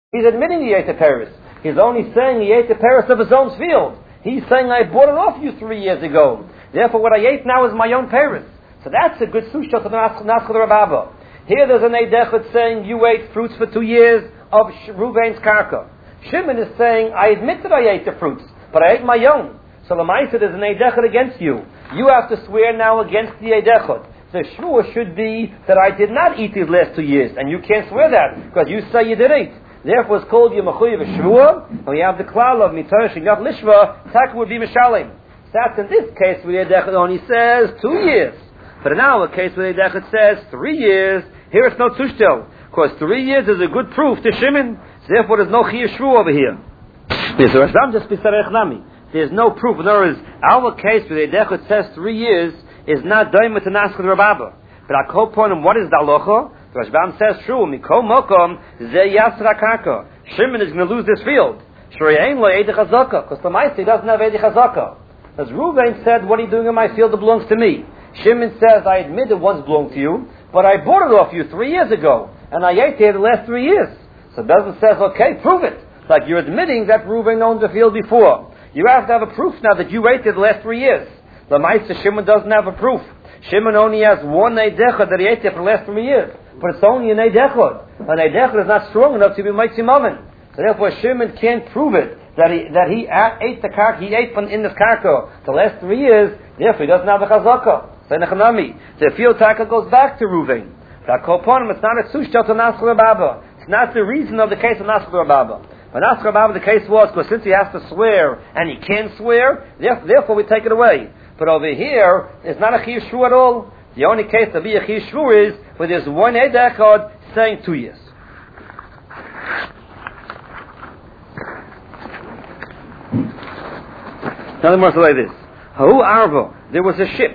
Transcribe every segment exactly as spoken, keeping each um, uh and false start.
He's admitting he ate the Paris. He's only saying he ate the Paris of his own field. He's saying I bought it off you three years ago. Therefore what I ate now is my own Paris. So that's a good susha to the Naschal Rababa. Here there's an Eidechot saying you ate fruits for two years of Ruvain's karka. Shimon is saying I admit that I ate the fruits, but I ate my own. So the Lamaisa there's an Eidechot against you. You have to swear now against the Eidechot. The shvua should be that I did not eat these last two years, and you can't swear that because you say you did eat. Therefore, it's called Yemechuyev Shvua, and we have the klal of Mitosh and Yav Lishva. Tak would be Mishalim. That's in this case where the Eidechot only says two years. But in our case where the Eidechot says three years, here it's no tushtel, because three years is a good proof to Shimon. So therefore, there's no Chiyuv Shvua over here. There's no proof. In other words, our case where the Eidechot says three years is not Daimah to Naschal Rababa. But I call upon him, what is the halacha? The Rashbam says, true, Mikol Mokom, Ze Yasra Karka. Shimon is going to lose this field. Shreyain lo Eidech Hazaka, because the Maisi doesn't have Eidech Hazaka. As Ruvain said, what are you doing in my field that belongs to me? Shimon says, I admit it once belonged to you, but I bought it off you three years ago, and I ate it the last three years. So Bezin says, okay, prove it. Like you're admitting that Ruvain owned the field before. You have to have a proof now that you ate it the last three years. The Maisi Shimon doesn't have a proof. Shimon only has one Eidechot that he ate it for the last three years. But it's only an Eidechot. An Eidechot is not strong enough to be Mitzvah Mammon. So therefore Shimon can't prove it that he that he ate the karka, he ate from in this karka the last three years, therefore he doesn't have the chazaka. So Nechanami. The field taka goes back to Ruvain. That Koponim, it's not a sushta to Naschal Rababa. It's not the reason of the case of Naschal Rababa. But Naschal Rababa the case was because since he has to swear and he can swear, therefore we take it away. But over here, it's not a Chiyuv Shvu at all. The only case to be a Chiyuv Shvu is where there's one Eidechot saying two years. Now the more like this. Hahu Arvo, there was a ship.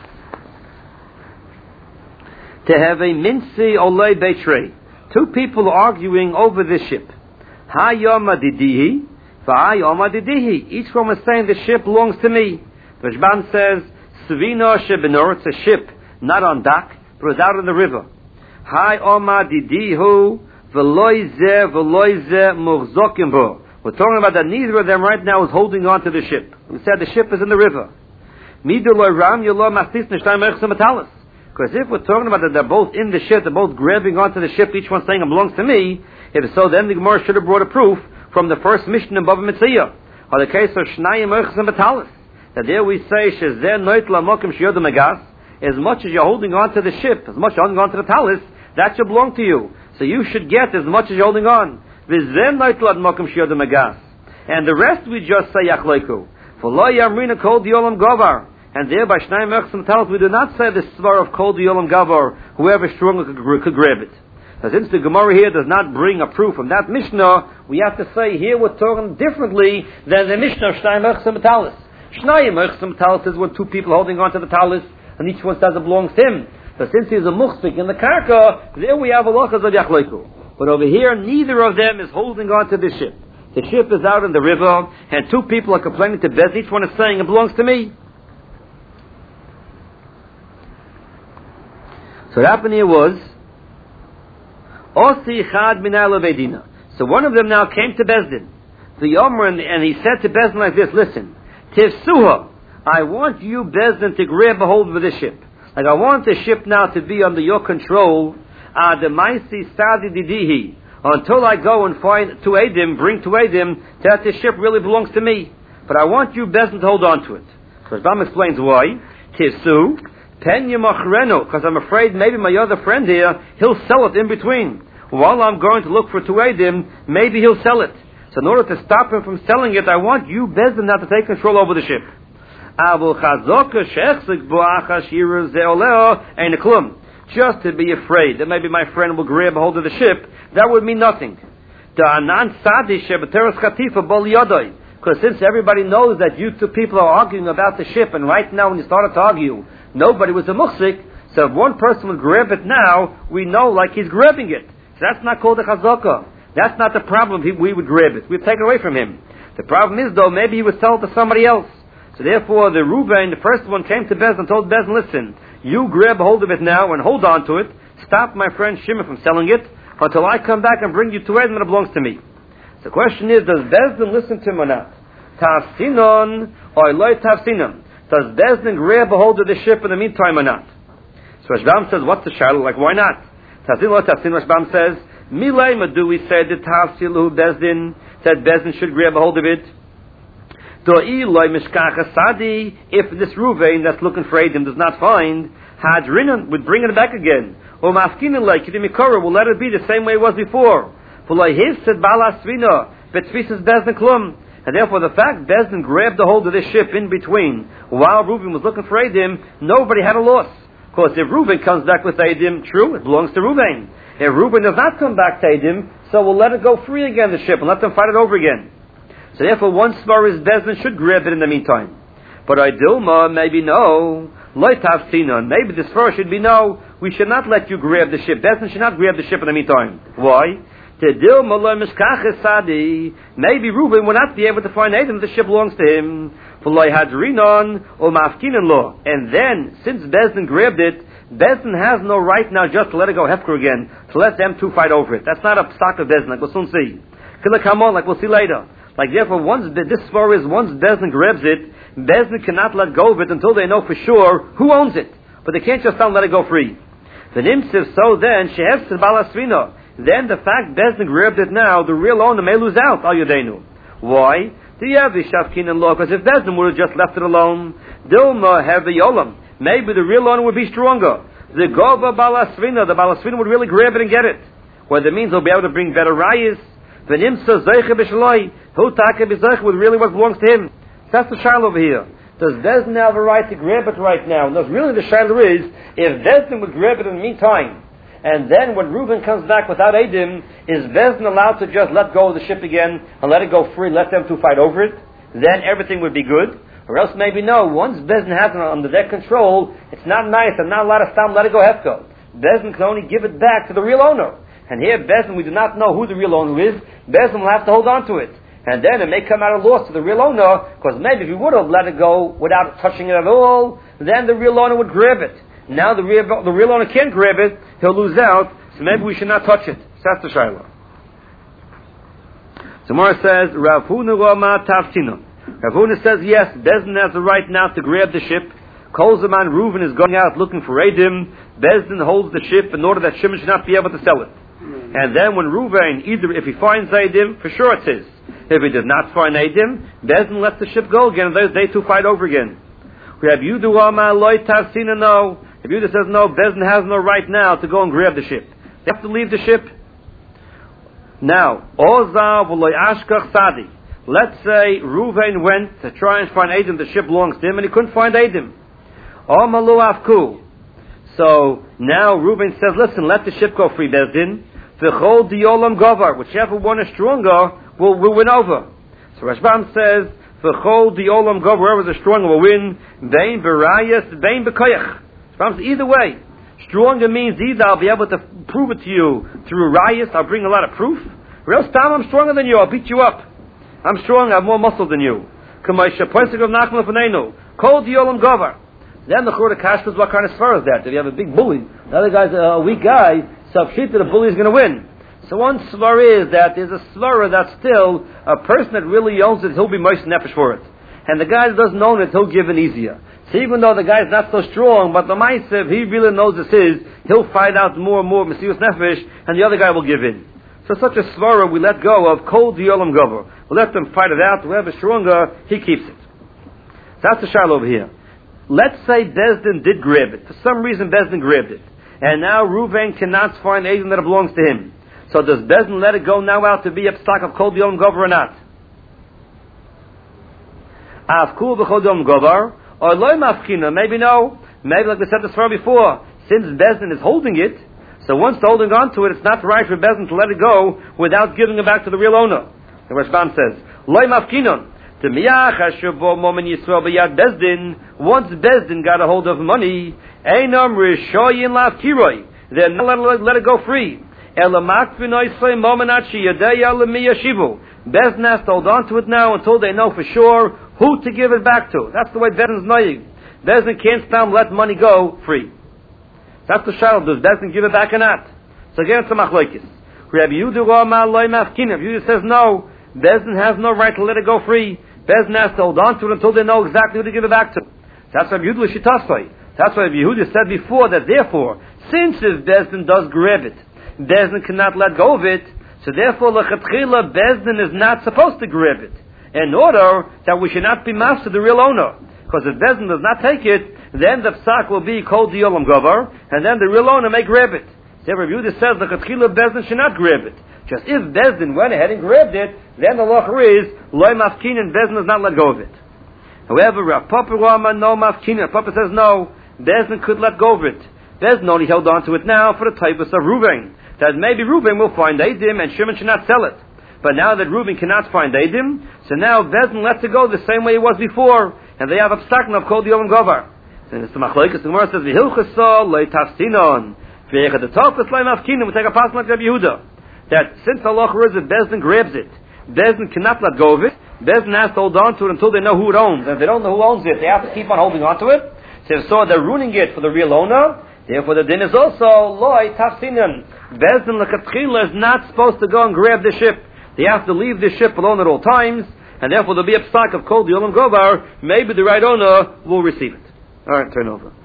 To have a Minsi Olei Beitrei. Two people arguing over this ship. Hayoma Didihi, Va'ayoma Didihi. Each one was saying the ship belongs to me. The Rashbam says, Svino Shebenor, it's a ship, not on dock, but it's out in the river. Hai Oma Didihu, Veloize, Veloize, Mughzokim Bo. We're talking about that neither of them right now is holding on to the ship. We said the ship is in the river. Miduloi Ram, Yolo Mastis, Nishtai Merchsa Metalis. Because if we're talking about that they're both in the ship, they're both grabbing onto the ship, each one saying it belongs to me, if so, then the Gemara should have brought a proof from the first mission in Bava Metzia, or the case of Shnai Merchsa Metalis. That there we say, Shezer Noit Lamokim Shiyod Megas, as much as you're holding on to the ship, as much as you're holding on to the talis, that should belong to you. So you should get as much as you're holding on. V'zem Noit Lamokim Shiyod Megas. And the rest we just say Yachleiku. V'lo Yamrina Kol Diolam Gavar. And there by Shnai Merchim Talis, we do not say the svar of Kol Diolam Gavar, whoever stronger could, could grab it. So since the Gemara here does not bring a proof from that Mishnah, we have to say here we're talking differently than the Mishnah of Shnai Merchim Talis. Shnayim Merchim Talis is when two people holding on to the talis, and each one says it belongs to him. So since he's a muchzik in the karka, there we have a lochas of Yachleiku. But over here, neither of them is holding on to the ship. The ship is out in the river, and two people are complaining to Bez. Each one is saying, it belongs to me. So what happened here was, Osi Chad Minal Vedina. So one of them now came to Bezdin, the Yomer, and he said to Bezdin like this, listen, Tivsuha, I want you, Bezdin, to grab a hold of this ship. Like I want the ship now to be under your control, Ademaisi Sadi Didihi, until I go and find two Edim, bring two Edim, that this ship really belongs to me. But I want you, Bezdin, to hold on to it. So Rambam explains why. Tivsu, Pen Yamachreno, because I'm afraid maybe my other friend here, he'll sell it in between. While I'm going to look for two Edim, maybe he'll sell it. So in order to stop him from selling it, I want you, Bezdin, now to take control over the ship. Just to be afraid that maybe my friend will grab a hold of the ship, that would mean nothing. Because since everybody knows that you two people are arguing about the ship, and right now when you started to argue, nobody was a muhsik, so if one person would grab it now, we know like he's grabbing it. So that's not called a chazaka. That's not the problem. He, we would grab it. We'd take it away from him. The problem is, though, maybe he would sell it to somebody else. So therefore, the Reuben, the first one, came to Bez and told Bez, listen, you grab hold of it now and hold on to it. Stop my friend Shimon from selling it until I come back and bring you to Edom that belongs to me. So the question is, does Bezdin listen to him or not? Tafsinon or loy tafsinon? Does Bezdin grab a hold of the ship in the meantime or not? So Rashbam says, what's the shadow? Like, why not? Tafsin lo tafsin, Rashbam says, Milay Madu, we said that Tafsilu Bezdin, said Bezdin should grab a hold of it. Do'i loy mishkach asadi, if this Ruvain that's looking for Edom does not find, Hadrinan would bring it back again. Or Mafkinin like Kidimikara will let it be the same way it was before. For like his said Balasvina, Betzvisas Bezdin Klum. And therefore the fact Bezdin grabbed a hold of this ship in between while Reuben was looking for Edom, nobody had a loss. Of course, if Reuben comes back with Edom, true, it belongs to Reuben. If Reuben does not come back to Edom, so we'll let it go free again, the ship, and let them fight it over again. So therefore, one svar is Bezdin should grab it in the meantime. But Idilma, maybe no. Loitav Sinon, maybe the svar should be no. We should not let you grab the ship. Bezdin should not grab the ship in the meantime. Why? Maybe Reuben will not be able to find Edom if the ship belongs to him. And then, since Bezdin grabbed it, Bezdin has no right now just to let it go hefker again, to let them two fight over it. That's not a stock of Bezdin, like we'll soon see. Come on, like we'll see later. Like therefore, once this far is once Bezdin grabs it, Bezdin cannot let go of it until they know for sure who owns it. But they can't just tell them let it go free. The nimsiv, so then shehefs balasvina. Then the fact Bezdin grabbed it now, the real owner may lose out, al yodenu. Why? Because if Bezdin would have just left it alone, Dilma have the yolam. Maybe the real owner would be stronger. The gova balasvina, the balasvina would really grab it and get it. Well, that means he'll be able to bring better rayas. The nimsa zeiche b'shaloi, who taka b'zeiche with really what belongs to him. That's the shaila over here. Does Bezdin have a right to grab it right now? No, really the shaila is, if Bezdin would grab it in the meantime, and then when Reuben comes back without Edom, is Bezdin allowed to just let go of the ship again and let it go free, let them two fight over it? Then everything would be good. Or else maybe no, once Bezdin has it under their control, it's not nice and not allowed to stop, let it go hefko. Bezdin can only give it back to the real owner. And here Bezdin, we do not know who the real owner is. Bezdin will have to hold on to it. And then it may come out of loss to the real owner, because maybe if he would have let it go without touching it at all, then the real owner would grab it. Now the real, the real owner can't grab it, he'll lose out, so maybe we should not touch it. So that's the shayla. So Mora says, Rav Huna Rama Tavtina. Rav Huna says, yes, Bezdin has the right now to grab the ship. Kol Zaman Reuven is going out looking for Edom. Bezdin holds the ship in order that Shimon should not be able to sell it. Mm-hmm. And then when Reuven, either if he finds Edom, for sure it's his. If he does not find Edom, Bezdin lets the ship go again, and they, they two fight over again. We have Yudu Rama Loi Tavtina, no. If Yudah says no, Bezdin has no right now to go and grab the ship. They have to leave the ship. Now, Ozav V'loi Ashkach Sadi. Let's say Reuven went to try and find Edom, the ship belongs to him, and he couldn't find Edom. Omalu Afku. So now Reuven says, listen, let the ship go free, Bezdin. V'chol Diolam Govar. Whichever one is stronger will, will win over. So Rashbam says, V'chol Diolam Govar, whoever is stronger will win. Bein B'rayas, Bein B'koyach. Either way, stronger means either I'll be able to prove it to you through rayas, I'll bring a lot of proof, or else time I'm stronger than you, I'll beat you up. I'm strong, I have more muscle than you. Then the Churda Kash was what kind of svar is that? If you have a big bully, the other guy's a weak guy, so if the bully is going to win. So one svar is that there's a svara that's still a person that really owns it, he'll be moist nefesh for it. And the guy that doesn't own it, he'll give it easier. So even though the guy's not so strong, but the Ma'asev, he really knows it's his, he'll fight out more and more Mesius Nefesh, and the other guy will give in. So such a svara we let go of, Kol Diolam Gover. We'll let them fight it out, whoever's stronger, he keeps it. That's the shayla over here. Let's say Bezdin did grab it. For some reason Bezdin grabbed it. And now Reuven cannot find Edom that belongs to him. So does Bezdin let it go now out to be a stock of Kol Diolam Gover or not? Afku B'Kol Diolam Gover. Or loy mafkina, maybe no. Maybe like we said this far before, since Bezdin is holding it, so once they're holding on to it, it's not right for Bezdin to let it go without giving it back to the real owner. The Rashbam says, loy mafkina. To miyach hashubo momen Yisrael b'yad Bezdin, once Bezdin got a hold of money, einam rishoyin lafkiroi, then let, let, let it go free. Elamak v'noisay momen achi yadeya l'miyashivu. Bezdin has to hold on to it now until they know for sure who to give it back to. That's the way Bezdin's noying. Bezdin can't stop let money go free. That's the shayla. Does Bezdin give it back or not? So again, it's a machlokes. Rabbi Yehuda says no. Bezdin has no right to let it go free. Bezdin has to hold on to it until they know exactly who to give it back to. That's Rabbi Yehuda L'Shitasai. That's why Rabbi Yehuda said before that therefore, since if Bezdin does grab it, Bezdin cannot let go of it, so therefore L'Chatchila, Bezdin is not supposed to grab it, in order that we should not be master the real owner. Because if Bezdin does not take it, then the psak will be called the Olam Govar, and then the real owner may grab it. So Rabbi Yehuda says the L'Chatchila, Bezdin should not grab it. Just if Bezdin went ahead and grabbed it, then the law is loy mafkin and Bezdin does not let go of it. However, Rav Papa Rama no mafkin. Papa says no, Bezdin could let go of it. Bezdin only held on to it now for the typus of Reuven, that maybe Reuven will find Eidim and Shimon should not sell it. But now that Reuven cannot find Eidim, so now Bezdin lets it go the same way it was before, and they have a psak of called the Olam Govar. So the Machlokes, the Gemara says v'hilchasa loy tafsinon v'echad the tofus loy mafkin. We take a passage like Rabbi Yehuda, that since the law is that Bezdin grabs it, Bezdin cannot let go of it. Bezdin has to hold on to it until they know who it owns. And if they don't know who owns it, they have to keep on holding on to it. So if so, they're ruining it for the real owner. Therefore, the din is also loy tafsinan. Bezdin l'katchila is not supposed to go and grab the ship. They have to leave the ship alone at all times, and therefore there'll be a psak of kol the Olam Govar. Maybe the right owner will receive it. All right, turn over.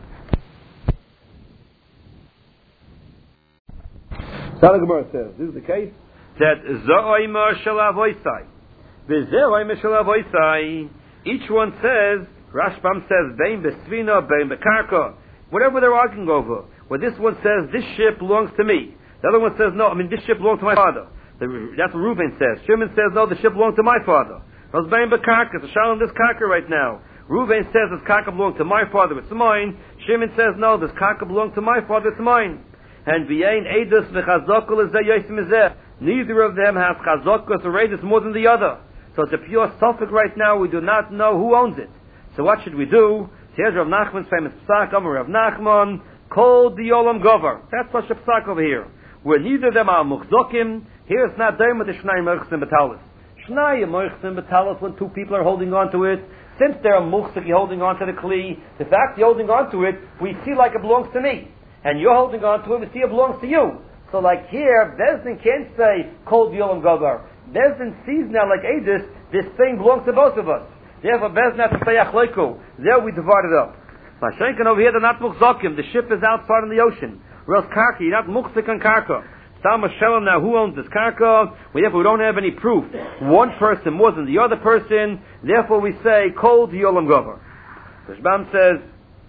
So the Gemara says, this is the case that Zo'oima Shalavoisai. The Zo'oima Shalavoisai, each one says, Rashbam says, Bein Besvina, Bein Bekarka, whatever they're arguing over. Where this one says, this ship belongs to me. The other one says, no, I mean, this ship belongs to my father. The, that's what Reuben says. Shimon says, no, the ship belongs to my father. Those Bein Bekarka, it's a shalom this karka right now. Reuben says, this karka belongs to my father, it's mine. Shimon says, no, this karka belongs to my father, it's mine. And v'yein edus v'chazokul is yosim izeh. Neither of them has chazokul or edus more than the other. So it's a pure suffix right now. We do not know who owns it. So what should we do? Here's Rav Nachman's famous psak. Amar Rav Nachman, called the Olam Govar. That's such a psak over here. Where neither of them are muchzokim. Here it's not there with the shnai moichsim betalis. Shnai moichsim betalis when two people are holding on to it. Since they're muchziki holding on to the kli, the fact you're holding on to it, we see like it belongs to me. And you're holding on to it, we see it belongs to you. So like here, Bezdin can't say, Kol Yolam Govar. Bezdin sees now like Edis, this thing belongs to both of us. Therefore, Bezdin has to say Achleiku. There we divide it up. Mashenkin over here, they're not Muchzokim. The ship is outside in the ocean. Or else Karka, you're not Muchzik on Karka. Stam Shalom now, who owns this Karka? We, therefore, we don't have any proof. One person more than the other person. Therefore, we say, Kol Yolam Govar. Rashbam says,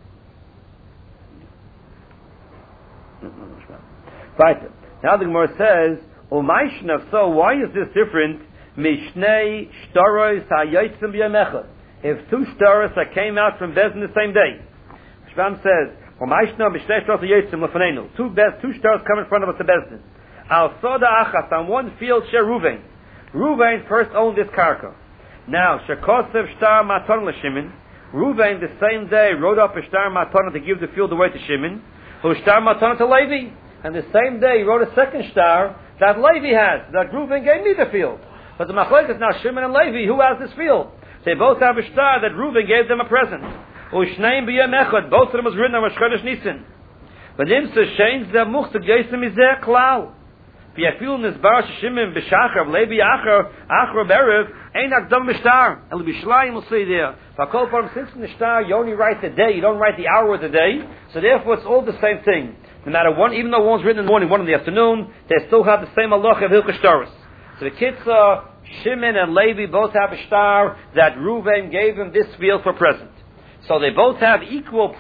Right. Now the Gemara says, "Umayshnav." So why is this different? Mishnei shtaros hayotzim b'yamechad. If two shtaros that came out from Bezdin the same day, Shvam says, "Umayshnav b'shnei shtaros hayotzim lefanenu." Two bez, two shtaros come in front of us to Bezdin. Al soda achas on one field share Ruvain. Ruvain first owned this karka. Now shekosev shtar maton l'Shimon. Ruvain the same day wrote up a shtar maton to give the field away to Shimon. Who shtar maton to Levi. And the same day he wrote a second star that Levi has, that Reuben gave me the field. But the machlokes is now Shimon and Levi, who has this field? They both have a star that Reuben gave them a present. Ushneim b'yem echad, both of them was written on Rosh Chodesh Nisan. But him says, Shein zeh muchzak yosem izeh klal. V'yafil nizbar Shimon b'shachar, Levi achar, achar berev, ein akdam b'shtar. El b'shlayim will say there. V'akol parm, since in the star you only write the day, you don't write the hour of the day, so therefore it's all the same thing. No matter one, even though one's written in the morning, one in the afternoon, they still have the same halacha of Hilchos Shtaros. So the Kitzah, Shimon and Levi both have a star that Reuven gave him this field for present. So they both have equal